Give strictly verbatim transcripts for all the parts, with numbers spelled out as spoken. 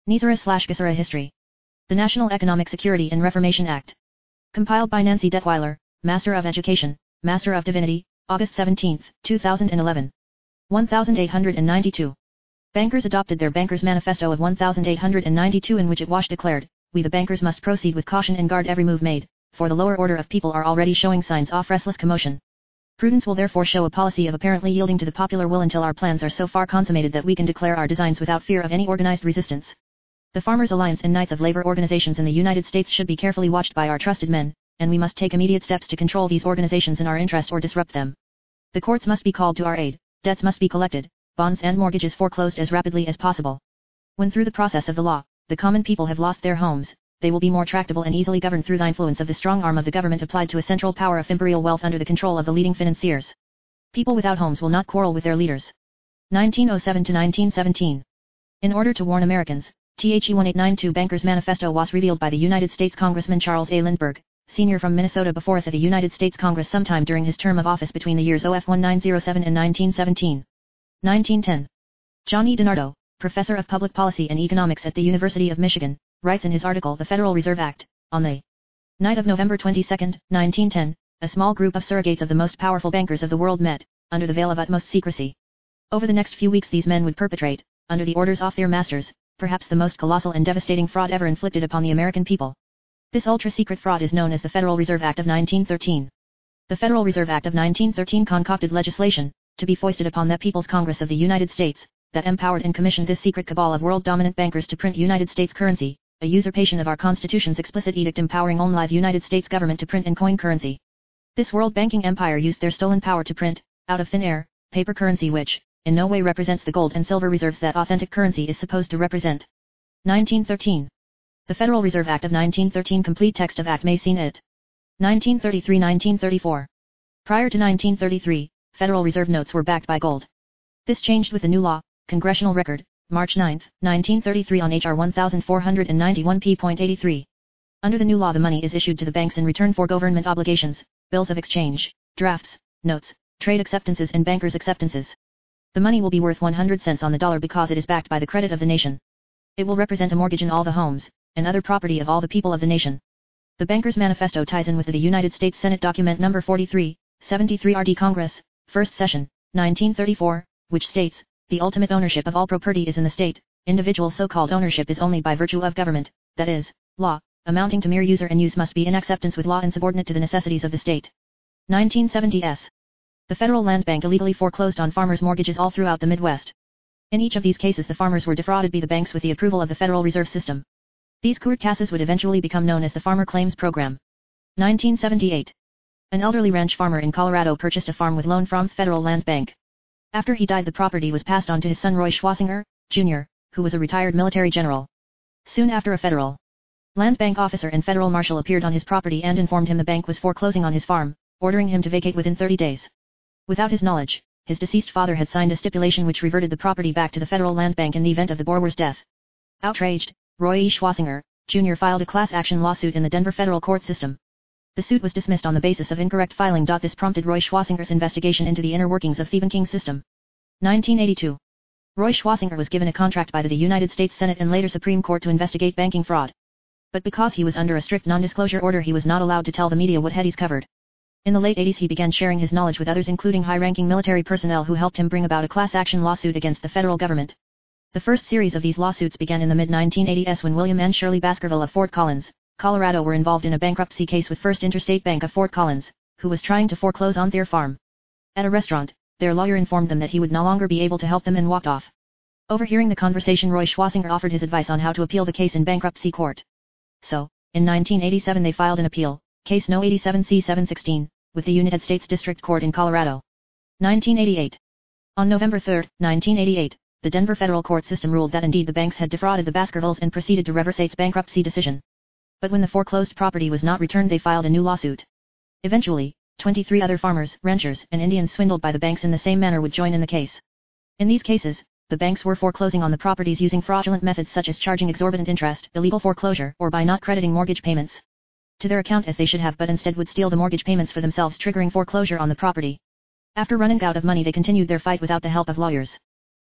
Nizara slash Gesara History. The National Economic Security and Reformation Act. Compiled by Nancy Detweiler, Master of Education, Master of Divinity, August seventeenth, two thousand eleven. eighteen ninety-two. Bankers adopted their Bankers' Manifesto of eighteen ninety-two, in which it was declared, "We the bankers must proceed with caution and guard every move made, for the lower order of people are already showing signs of restless commotion. Prudence will therefore show a policy of apparently yielding to the popular will until our plans are so far consummated that we can declare our designs without fear of any organized resistance. The Farmers' Alliance and Knights of Labor organizations in the United States should be carefully watched by our trusted men, and we must take immediate steps to control these organizations in our interest or disrupt them. The courts must be called to our aid, debts must be collected, bonds and mortgages foreclosed as rapidly as possible. When through the process of the law, the common people have lost their homes, they will be more tractable and easily governed through the influence of the strong arm of the government applied to a central power of imperial wealth under the control of the leading financiers. People without homes will not quarrel with their leaders." nineteen oh seven to nineteen seventeen. In order to warn Americans, The eighteen ninety-two Bankers' Manifesto was revealed by the United States Congressman Charles A. Lindbergh, Senior from Minnesota before the United States Congress sometime during his term of office between the years nineteen oh seven and nineteen seventeen. nineteen ten. John E. DiNardo, Professor of Public Policy and Economics at the University of Michigan, writes in his article The Federal Reserve Act, on the night of November twenty-second, nineteen ten, a small group of surrogates of the most powerful bankers of the world met, under the veil of utmost secrecy. Over the next few weeks these men would perpetrate, under the orders of their masters, perhaps the most colossal and devastating fraud ever inflicted upon the American people. This ultra-secret fraud is known as the Federal Reserve Act of nineteen thirteen. The Federal Reserve Act of nineteen thirteen concocted legislation, to be foisted upon the People's Congress of the United States, that empowered and commissioned this secret cabal of world-dominant bankers to print United States currency, a usurpation of our Constitution's explicit edict empowering only the United States government to print and coin currency. This world banking empire used their stolen power to print, out of thin air, paper currency which, in no way represents the gold and silver reserves that authentic currency is supposed to represent. nineteen thirteen. The Federal Reserve Act of nineteen thirteen complete text of Act may seen it. nineteen thirty-three to nineteen thirty-four. Prior to nineteen thirty-three, Federal Reserve notes were backed by gold. This changed with the new law, Congressional Record, March ninth, nineteen thirty-three on H R fourteen ninety-one P eighty-three. Under the new law the money is issued to the banks in return for government obligations, bills of exchange, drafts, notes, trade acceptances and bankers' acceptances. The money will be worth one hundred cents on the dollar because it is backed by the credit of the nation. It will represent a mortgage in all the homes, and other property of all the people of the nation. The Bankers' Manifesto ties in with the United States Senate document number forty-three, seventy-three R D Congress, first session, nineteen thirty-four, which states, "The ultimate ownership of all property is in the state, individual so-called ownership is only by virtue of government, that is, law, amounting to mere user and use must be in acceptance with law and subordinate to the necessities of the state." nineteen seventy S. The Federal Land Bank illegally foreclosed on farmers' mortgages all throughout the Midwest. In each of these cases the farmers were defrauded by the banks with the approval of the Federal Reserve System. These court cases would eventually become known as the Farmer Claims Program. nineteen seventy-eight. An elderly ranch farmer in Colorado purchased a farm with loan from Federal Land Bank. After he died the property was passed on to his son Roy Schwasinger, Junior, who was a retired military general. Soon after a Federal Land Bank officer and Federal Marshal appeared on his property and informed him the bank was foreclosing on his farm, ordering him to vacate within thirty days. Without his knowledge, his deceased father had signed a stipulation which reverted the property back to the Federal Land Bank in the event of the borrower's death. Outraged, Roy E. Schwasinger, Junior filed a class action lawsuit in the Denver federal court system. The suit was dismissed on the basis of incorrect filing. This prompted Roy Schwasinger's investigation into the inner workings of Stephen King's system. nineteen eighty-two. Roy Schwasinger was given a contract by the United States Senate and later Supreme Court to investigate banking fraud. But because he was under a strict non-disclosure order he was not allowed to tell the media what he's covered. In the late eighties he began sharing his knowledge with others including high-ranking military personnel who helped him bring about a class action lawsuit against the federal government. The first series of these lawsuits began in the mid nineteen eighties when William and Shirley Baskerville of Fort Collins, Colorado were involved in a bankruptcy case with First Interstate Bank of Fort Collins, who was trying to foreclose on their farm. At a restaurant, their lawyer informed them that he would no longer be able to help them and walked off. Overhearing the conversation Roy Schwasinger offered his advice on how to appeal the case in bankruptcy court. So, in nineteen eighty-seven they filed an appeal, case no eighty-seven C seven sixteen, with the United States District Court in Colorado. nineteen eighty-eight. On November third, nineteen eighty-eight, the Denver federal court system ruled that indeed the banks had defrauded the Baskervilles and proceeded to reverse its bankruptcy decision. But when the foreclosed property was not returned they filed a new lawsuit. Eventually, twenty-three other farmers, ranchers, and Indians swindled by the banks in the same manner would join in the case. In these cases, the banks were foreclosing on the properties using fraudulent methods such as charging exorbitant interest, illegal foreclosure, or by not crediting mortgage payments to their account as they should have, but instead would steal the mortgage payments for themselves, triggering foreclosure on the property. After running out of money they continued their fight without the help of lawyers.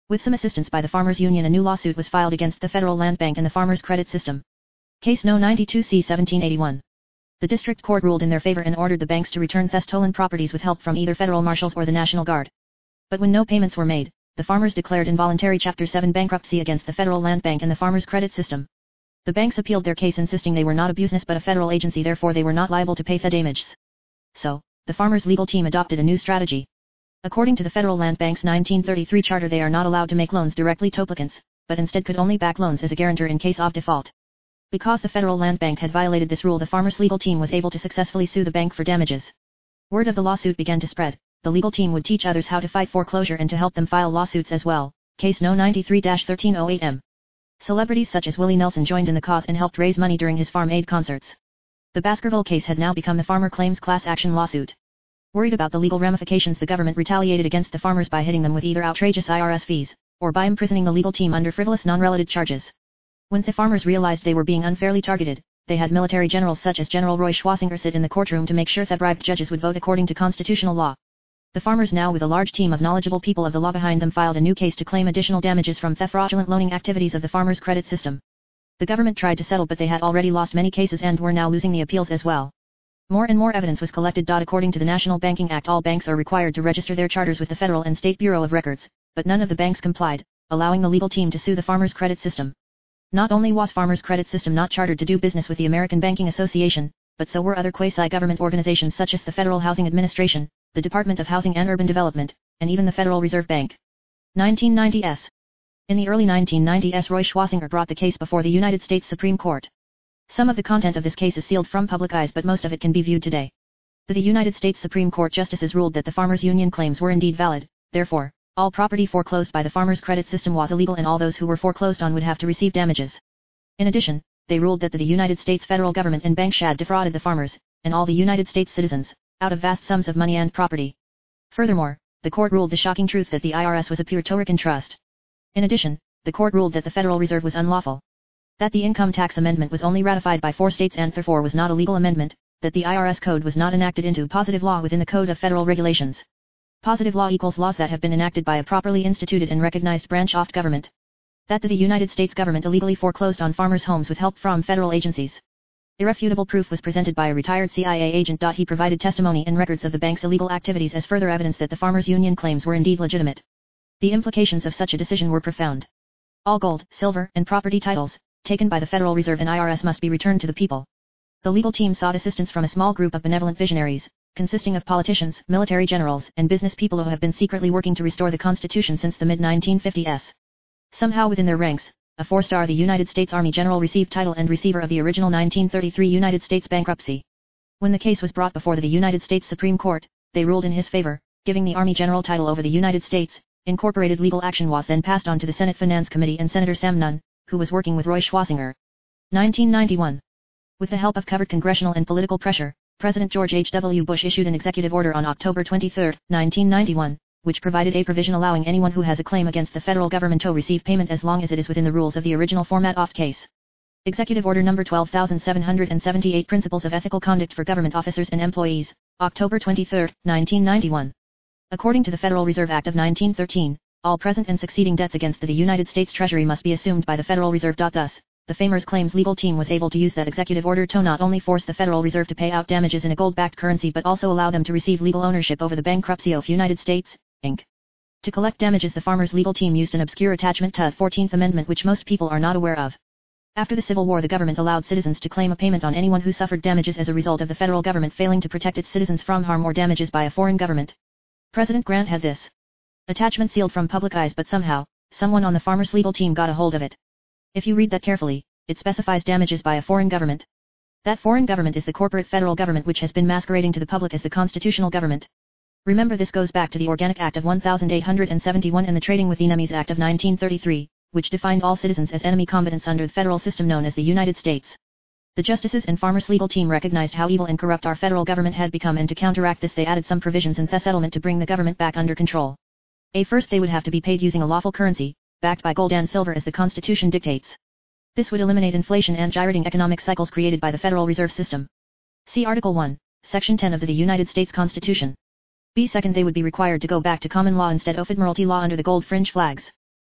With some assistance by the Farmers Union, a new lawsuit was filed against the Federal Land Bank and the Farmers Credit System. Case No ninety-two C seventeen eighty-one. The district court ruled in their favor and ordered the banks to return theft stolen properties with help from either federal marshals or the National Guard. But when no payments were made, the farmers declared involuntary Chapter seven bankruptcy against the Federal Land Bank and the Farmers Credit System. The banks appealed their case, insisting they were not a business but a federal agency, therefore they were not liable to pay the damages. So, the farmers' legal team adopted a new strategy. According to the Federal Land Bank's nineteen thirty-three charter, they are not allowed to make loans directly to applicants, but instead could only back loans as a guarantor in case of default. Because the Federal Land Bank had violated this rule, the farmers' legal team was able to successfully sue the bank for damages. Word of the lawsuit began to spread. The legal team would teach others how to fight foreclosure and to help them file lawsuits as well. Case No ninety-three dash thirteen oh eight M. Celebrities such as Willie Nelson joined in the cause and helped raise money during his Farm Aid concerts. The Baskerville case had now become the Farmer Claims class action lawsuit. Worried about the legal ramifications, the government retaliated against the farmers by hitting them with either outrageous I R S fees, or by imprisoning the legal team under frivolous non-related charges. When the farmers realized they were being unfairly targeted, they had military generals such as General Roy Schwasinger sit in the courtroom to make sure that bribed judges would vote according to constitutional law. The farmers, now with a large team of knowledgeable people of the law behind them, filed a new case to claim additional damages from theft fraudulent loaning activities of the Farmers Credit System. The government tried to settle, but they had already lost many cases and were now losing the appeals as well. More and more evidence was collected. According to the National Banking Act, all banks are required to register their charters with the Federal and State Bureau of Records, but none of the banks complied, allowing the legal team to sue the Farmers Credit System. Not only was Farmers Credit System not chartered to do business with the American Banking Association, but so were other quasi-government organizations such as the Federal Housing Administration, the Department of Housing and Urban Development, and even the Federal Reserve Bank. nineteen ninety s. In the early nineteen nineties, Roy Schwasinger brought the case before the United States Supreme Court. Some of the content of this case is sealed from public eyes, but most of it can be viewed today. The United States Supreme Court justices ruled that the Farmers Union claims were indeed valid. Therefore, all property foreclosed by the Farmers Credit System was illegal, and all those who were foreclosed on would have to receive damages. In addition, they ruled that the United States federal government and banks had defrauded the farmers, and all the United States citizens, out of vast sums of money and property. Furthermore, the court ruled the shocking truth that the I R S was a Puerto trust. In addition, the court ruled that the Federal Reserve was unlawful. That the Income Tax Amendment was only ratified by four states and therefore was not a legal amendment, that the I R S code was not enacted into positive law within the Code of Federal Regulations. Positive law equals laws that have been enacted by a properly instituted and recognized branch of government. That the United States government illegally foreclosed on farmers' homes with help from federal agencies. Irrefutable proof was presented by a retired C I A agent. He provided testimony and records of the bank's illegal activities as further evidence that the Farmers Union claims were indeed legitimate. The implications of such a decision were profound. All gold, silver, and property titles, taken by the Federal Reserve and I R S, must be returned to the people. The legal team sought assistance from a small group of benevolent visionaries, consisting of politicians, military generals, and business people who have been secretly working to restore the Constitution since the mid nineteen fifties. Somehow within their ranks, a four-star the United States Army general received title and receiver of the original nineteen thirty-three United States bankruptcy. When the case was brought before the United States Supreme Court, they ruled in his favor, giving the Army general title over the United States. Incorporated legal action was then passed on to the Senate Finance Committee and Senator Sam Nunn, who was working with Roy Schwasinger. nineteen ninety-one. With the help of covert congressional and political pressure, President George H W Bush issued an executive order on October twenty-third, nineteen ninety-one, which provided a provision allowing anyone who has a claim against the federal government to receive payment as long as it is within the rules of the original format of case. Executive Order Number twelve thousand seven hundred seventy-eight, Principles of Ethical Conduct for Government Officers and Employees, October twenty-third, nineteen ninety-one. According to the Federal Reserve Act of nineteen thirteen, all present and succeeding debts against the United States Treasury must be assumed by the Federal Reserve. Thus, the Farmers Claims legal team was able to use that executive order to not only force the Federal Reserve to pay out damages in a gold-backed currency but also allow them to receive legal ownership over the bankruptcy of United States, Incorporated. To collect damages, the Farmers legal team used an obscure attachment to the fourteenth Amendment which most people are not aware of. After the Civil War, the government allowed citizens to claim a payment on anyone who suffered damages as a result of the federal government failing to protect its citizens from harm or damages by a foreign government. President Grant had this attachment sealed from public eyes, but somehow, someone on the Farmers legal team got a hold of it. If you read that carefully, it specifies damages by a foreign government. That foreign government is the corporate federal government which has been masquerading to the public as the constitutional government. Remember, this goes back to the Organic Act of eighteen seventy-one and the Trading with Enemies Act of nineteen thirty-three, which defined all citizens as enemy combatants under the federal system known as the United States. The justices and Farmers legal team recognized how evil and corrupt our federal government had become, and to counteract this they added some provisions in the settlement to bring the government back under control. A first, they would have to be paid using a lawful currency, backed by gold and silver as the Constitution dictates. This would eliminate inflation and gyrating economic cycles created by the Federal Reserve System. See Article one, Section ten of the United States Constitution. B. Second, they would be required to go back to common law instead of Admiralty law under the gold fringe flags.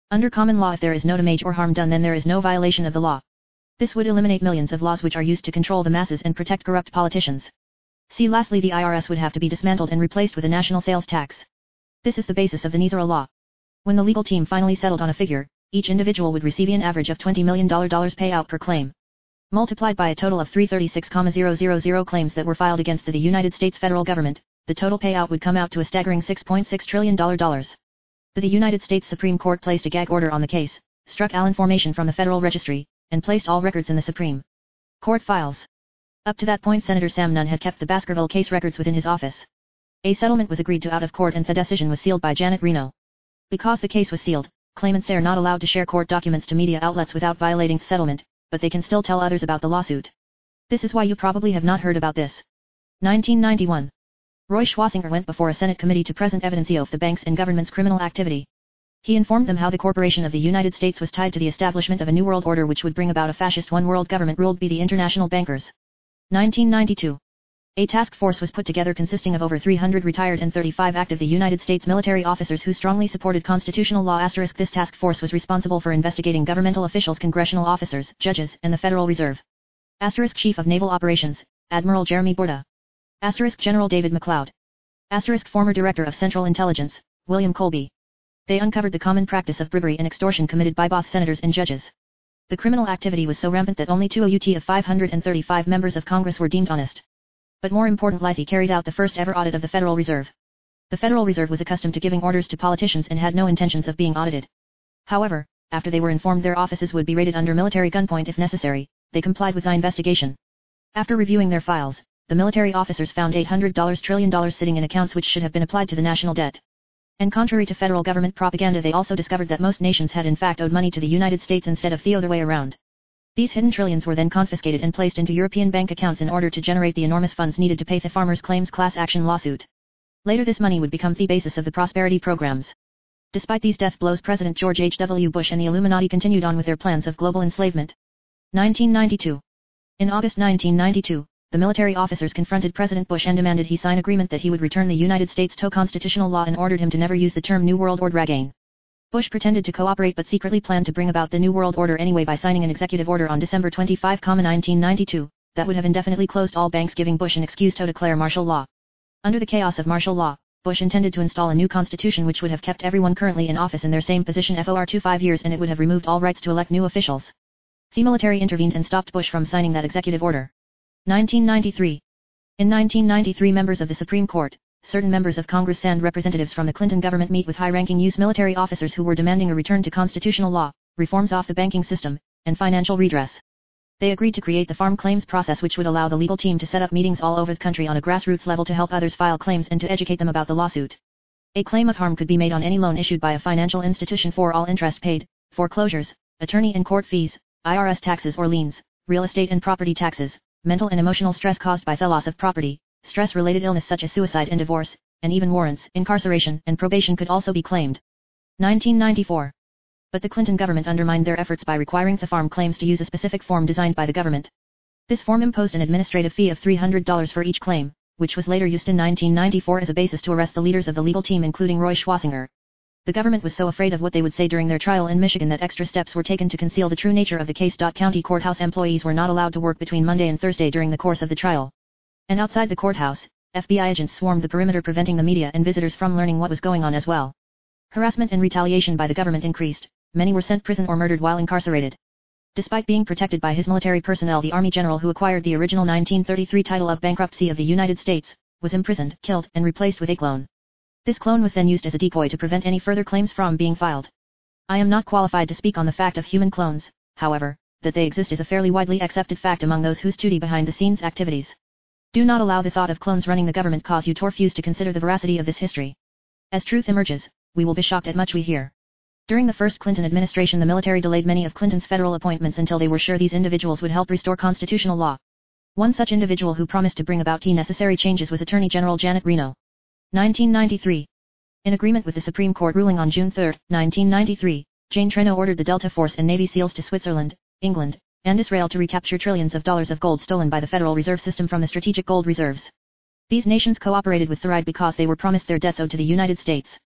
Under common law, if there is no damage or harm done, then there is no violation of the law. This would eliminate millions of laws which are used to control the masses and protect corrupt politicians. See lastly, the I R S would have to be dismantled and replaced with a national sales tax. This is the basis of the Nisera law. When the legal team finally settled on a figure, each individual would receive an average of twenty million dollars payout per claim. Multiplied by a total of three hundred thirty-six thousand claims that were filed against the, the United States federal government, the total payout would come out to a staggering six point six trillion dollars. The, the United States Supreme Court placed a gag order on the case, struck all information from the Federal Registry, and placed all records in the Supreme Court files. Up to that point, Senator Sam Nunn had kept the Baskerville case records within his office. A settlement was agreed to out of court and the decision was sealed by Janet Reno. Because the case was sealed, claimants are not allowed to share court documents to media outlets without violating the settlement, but they can still tell others about the lawsuit. This is why you probably have not heard about this. nineteen ninety-one. Roy Schwasinger went before a Senate committee to present evidence of the bank's and government's criminal activity. He informed them how the corporation of the United States was tied to the establishment of a new world order which would bring about a fascist one-world government ruled by the international bankers. nineteen ninety-two. A task force was put together consisting of over three hundred retired and thirty-five active the United States military officers who strongly supported constitutional law. Asterisk, this task force was responsible for investigating governmental officials, congressional officers, judges, and the Federal Reserve. Asterisk, Chief of Naval Operations, Admiral Jeremy Borda. Asterisk, General David McLeod. Asterisk, former Director of Central Intelligence, William Colby. They uncovered the common practice of bribery and extortion committed by both senators and judges. The criminal activity was so rampant that only two out of five hundred thirty-five members of Congress were deemed honest. But more importantly, he carried out the first ever audit of the Federal Reserve. The Federal Reserve was accustomed to giving orders to politicians and had no intentions of being audited. However, after they were informed their offices would be raided under military gunpoint if necessary, they complied with the investigation. After reviewing their files, the military officers found eight hundred trillion dollars sitting in accounts which should have been applied to the national debt. And contrary to federal government propaganda, they also discovered that most nations had in fact owed money to the United States instead of the other way around. These hidden trillions were then confiscated and placed into European bank accounts in order to generate the enormous funds needed to pay the farmers' claims class action lawsuit. Later this money would become the basis of the prosperity programs. Despite these death blows, President George H W Bush and the Illuminati continued on with their plans of global enslavement. nineteen ninety-two. In August nineteen ninety-two, the military officers confronted President Bush and demanded he sign agreement that he would return the United States to constitutional law and ordered him to never use the term New World Order again. Bush pretended to cooperate but secretly planned to bring about the New World Order anyway by signing an executive order on December twenty-fifth, nineteen ninety-two, that would have indefinitely closed all banks, giving Bush an excuse to declare martial law. Under the chaos of martial law, Bush intended to install a new constitution which would have kept everyone currently in office in their same position for twenty-five years, and it would have removed all rights to elect new officials. The military intervened and stopped Bush from signing that executive order. nineteen ninety-three. In nineteen ninety-three, members of the Supreme Court, certain members of Congress and representatives from the Clinton government meet with high-ranking U S military officers who were demanding a return to constitutional law, reforms of the banking system, and financial redress. They agreed to create the farm claims process, which would allow the legal team to set up meetings all over the country on a grassroots level to help others file claims and to educate them about the lawsuit. A claim of harm could be made on any loan issued by a financial institution for all interest paid, foreclosures, attorney and court fees, I R S taxes or liens, real estate and property taxes, mental and emotional stress caused by the loss of property, stress-related illness such as suicide and divorce, and even warrants, incarceration, and probation could also be claimed. nineteen ninety-four. But the Clinton government undermined their efforts by requiring the farm claims to use a specific form designed by the government. This form imposed an administrative fee of three hundred dollars for each claim, which was later used in nineteen ninety-four as a basis to arrest the leaders of the legal team, including Roy Schwasinger. The government was so afraid of what they would say during their trial in Michigan that extra steps were taken to conceal the true nature of the case. County courthouse employees were not allowed to work between Monday and Thursday during the course of the trial. And outside the courthouse, F B I agents swarmed the perimeter, preventing the media and visitors from learning what was going on as well. Harassment and retaliation by the government increased. Many were sent to prison or murdered while incarcerated. Despite being protected by his military personnel, the Army general who acquired the original nineteen thirty-three title of bankruptcy of the United States was imprisoned, killed, and replaced with a clone. This clone was then used as a decoy to prevent any further claims from being filed. I am not qualified to speak on the fact of human clones, however, that they exist is a fairly widely accepted fact among those who study behind-the-scenes activities. Do not allow the thought of clones running the government cause you to refuse to consider the veracity of this history. As truth emerges, we will be shocked at much we hear. During the first Clinton administration, the military delayed many of Clinton's federal appointments until they were sure these individuals would help restore constitutional law. One such individual who promised to bring about key necessary changes was Attorney General Janet Reno. nineteen ninety-three. In agreement with the Supreme Court ruling on June third, nineteen ninety-three, Jane Treno ordered the Delta Force and Navy SEALs to Switzerland, England, and Israel to recapture trillions of dollars of gold stolen by the Federal Reserve System from the strategic gold reserves. These nations cooperated with the R I D E because they were promised their debts owed to the United States.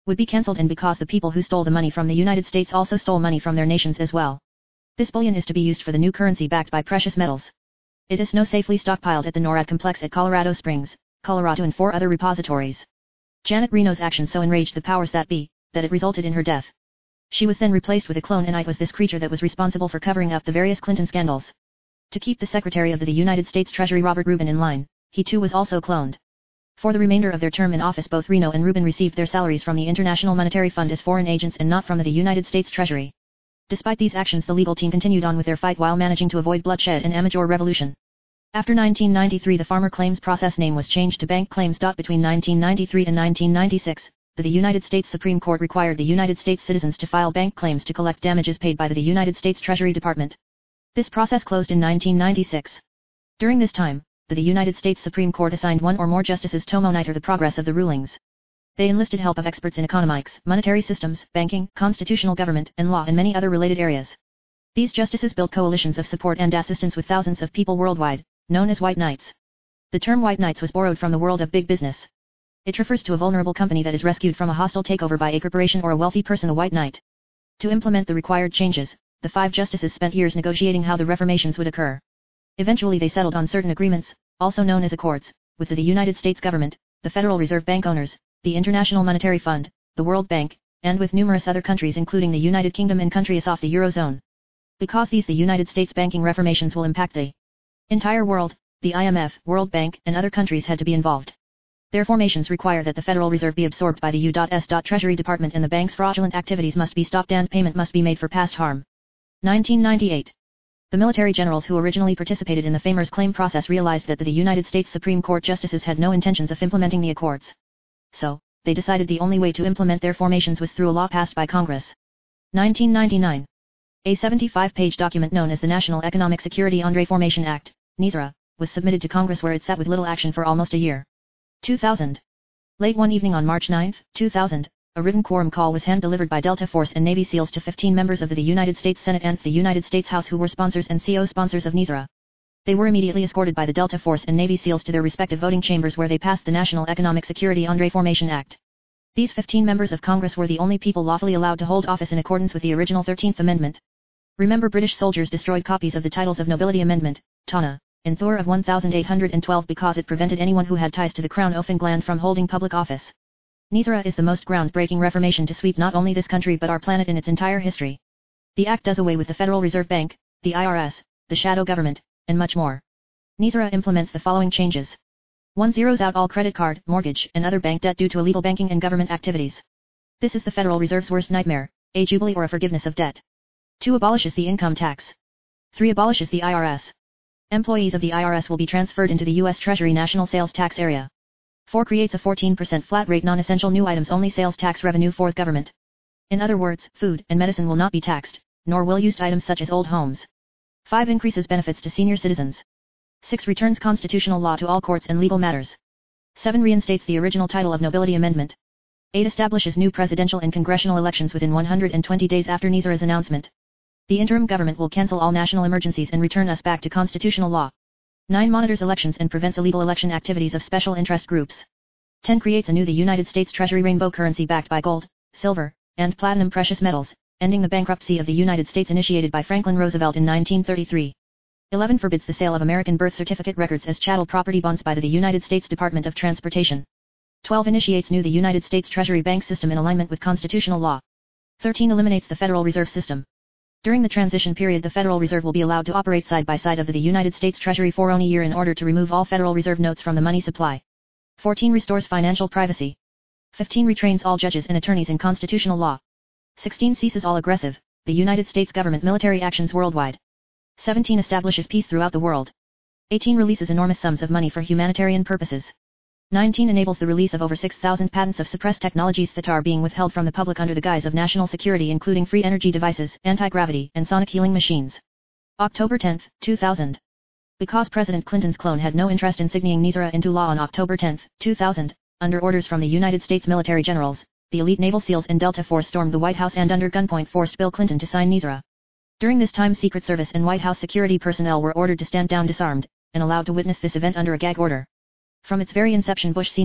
would be cancelled, and because the people who stole the money from the United States also stole money from their nations as well. This bullion is to be used for the new currency backed by precious metals. It is now safely stockpiled at the NORAD complex at Colorado Springs, Colorado, and four other repositories. Janet Reno's action so enraged the powers that be, that it resulted in her death. She was then replaced with a clone, and it was this creature that was responsible for covering up the various Clinton scandals. To keep the Secretary of the United States Treasury Robert Rubin in line, he too was also cloned. For the remainder of their term in office, both Reno and Rubin received their salaries from the International Monetary Fund as foreign agents and not from the United States Treasury. Despite these actions, the legal team continued on with their fight while managing to avoid bloodshed and amateur revolution. After nineteen ninety-three, the Farmer Claims Process name was changed to Bank Claims. Between nineteen ninety-three and nineteen ninety-six, the United States Supreme Court required the United States citizens to file bank claims to collect damages paid by the United States Treasury Department. This process closed in nineteen ninety-six. During this time, the United States Supreme Court assigned one or more justices to monitor the progress of the rulings. They enlisted help of experts in economics, monetary systems, banking, constitutional government, and law, and many other related areas. These justices built coalitions of support and assistance with thousands of people worldwide, known as White Knights. The term White Knights was borrowed from the world of big business. It refers to a vulnerable company that is rescued from a hostile takeover by a corporation or a wealthy person, a White Knight. To implement the required changes, the five justices spent years negotiating how the reformations would occur. Eventually they settled on certain agreements, also known as accords, with the United States government, the Federal Reserve Bank owners, the International Monetary Fund, the World Bank, and with numerous other countries including the United Kingdom and countries off the Eurozone. Because these the United States banking reformations will impact the entire world, the I M F, World Bank, and other countries had to be involved. Their formations require that the Federal Reserve be absorbed by the U S Treasury Department, and the bank's fraudulent activities must be stopped and payment must be made for past harm. nineteen ninety-eight. The military generals who originally participated in the Farmers Claim process realized that the United States Supreme Court justices had no intentions of implementing the accords. So, they decided the only way to implement their formations was through a law passed by Congress. nineteen ninety-nine. A seventy-five page document known as the National Economic Security and Reformation Act, NESRA, was submitted to Congress, where it sat with little action for almost a year. two thousand. Late one evening on March ninth, two thousand, a written quorum call was hand-delivered by Delta Force and Navy SEALs to fifteen members of the United States Senate and the United States House who were sponsors and co-sponsors of NESRA. They were immediately escorted by the Delta Force and Navy SEALs to their respective voting chambers, where they passed the National Economic Security and Reformation Act. These fifteen members of Congress were the only people lawfully allowed to hold office in accordance with the original thirteenth Amendment. Remember, British soldiers destroyed copies of the Titles of Nobility Amendment, T O N A, in Thor of eighteen twelve because it prevented anyone who had ties to the Crown of England from holding public office. NESRA is the most groundbreaking reformation to sweep not only this country but our planet in its entire history. The act does away with the Federal Reserve Bank, the I R S, the shadow government, and much more. NESRA implements the following changes. one Zeroes out all credit card, mortgage, and other bank debt due to illegal banking and government activities. This is the Federal Reserve's worst nightmare, a jubilee or a forgiveness of debt. two Abolishes the income tax. three Abolishes the I R S. Employees of the I R S will be transferred into the U S Treasury National Sales Tax Area. four Creates a fourteen percent flat rate non-essential new items only sales tax revenue for the government. In other words, food and medicine will not be taxed, nor will used items such as old homes. five Increases benefits to senior citizens. six Returns constitutional law to all courts and legal matters. seven Reinstates the original Title of Nobility Amendment. eight Establishes new presidential and congressional elections within one hundred twenty days after NESRA's announcement. The interim government will cancel all national emergencies and return us back to constitutional law. nine Monitors elections and prevents illegal election activities of special interest groups. ten Creates anew the United States Treasury rainbow currency backed by gold, silver, and platinum precious metals, ending the bankruptcy of the United States initiated by Franklin Roosevelt in nineteen thirty-three. eleven Forbids the sale of American birth certificate records as chattel property bonds by the United States Department of Transportation. twelve Initiates new the United States Treasury bank system in alignment with constitutional law. thirteen Eliminates the Federal Reserve System. During the transition period, the Federal Reserve will be allowed to operate side by side of the United States Treasury for only a year in order to remove all Federal Reserve notes from the money supply. fourteen Restores financial privacy. fifteen Retrains all judges and attorneys in constitutional law. sixteen Ceases all aggressive, the United States government military actions worldwide. seventeen Establishes peace throughout the world. eighteen Releases enormous sums of money for humanitarian purposes. nineteen Enables the release of over six thousand patents of suppressed technologies that are being withheld from the public under the guise of national security, including free energy devices, anti-gravity, and sonic healing machines. October tenth, two thousand. Because President Clinton's clone had no interest in signing NESRA into law on October tenth, two thousand, under orders from the United States military generals, the elite naval SEALs and Delta Force stormed the White House and under gunpoint forced Bill Clinton to sign NESRA. During this time, Secret Service and White House security personnel were ordered to stand down disarmed, and allowed to witness this event under a gag order. From its very inception, Bush Senior,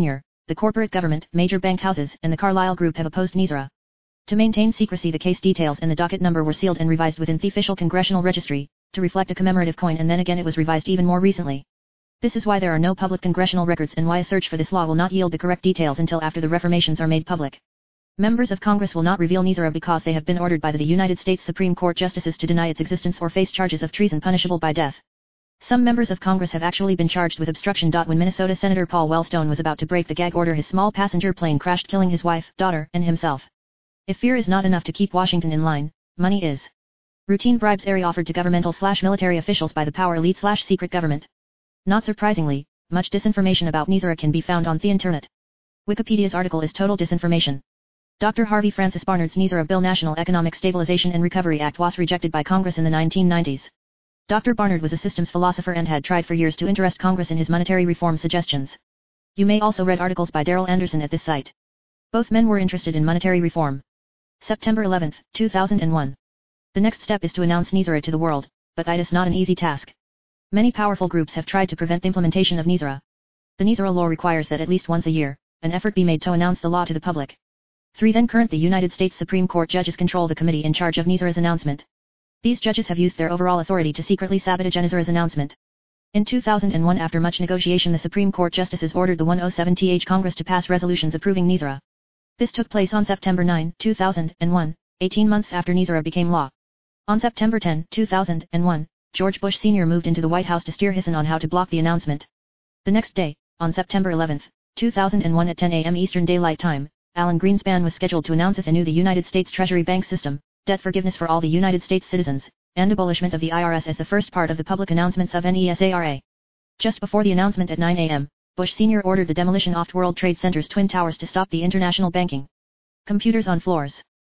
the corporate government, major bank houses, and the Carlyle Group have opposed NISERA. To maintain secrecy, the case details and the docket number were sealed and revised within the official congressional registry, to reflect a commemorative coin, and then again it was revised even more recently. This is why there are no public congressional records and why a search for this law will not yield the correct details until after the reformations are made public. Members of Congress will not reveal NISERA because they have been ordered by the United States Supreme Court justices to deny its existence or face charges of treason punishable by death. Some members of Congress have actually been charged with obstruction. When Minnesota Senator Paul Wellstone was about to break the gag order, his small passenger plane crashed, killing his wife, daughter, and himself. If fear is not enough to keep Washington in line, money is. Routine bribes are offered to governmental slash military officials by the power elite slash secret government. Not surprisingly, much disinformation about NISERA can be found on the internet. Wikipedia's article is total disinformation. Doctor Harvey Francis Barnard's NISERA bill, National Economic Stabilization and Recovery Act, was rejected by Congress in the nineteen nineties. Doctor Barnard was a systems philosopher and had tried for years to interest Congress in his monetary reform suggestions. You may also read articles by Darrell Anderson at this site. Both men were interested in monetary reform. September eleventh, two thousand one. The next step is to announce NISERA to the world, but it is not an easy task. Many powerful groups have tried to prevent the implementation of NISERA. The NISERA law requires that at least once a year, an effort be made to announce the law to the public. Three then current the United States Supreme Court judges control the committee in charge of NISERA's announcement. These judges have used their overall authority to secretly sabotage NISERA's announcement. In two thousand one, after much negotiation, the Supreme Court justices ordered the one oh seven th Congress to pass resolutions approving NISERA. This took place on September ninth, two thousand one, eighteen months after NISERA became law. On September tenth, two thousand one, George Bush Senior moved into the White House to steer Hisson on how to block the announcement. The next day, on September eleventh, two thousand one at ten a m Eastern Daylight Time, Alan Greenspan was scheduled to announce anew the United States Treasury Bank System, debt forgiveness for all the United States citizens, and abolishment of the I R S as the first part of the public announcements of NISERA. Just before the announcement at nine a m, Bush Senior ordered the demolition of World Trade Center's Twin Towers to stop the international banking. Computers on floors.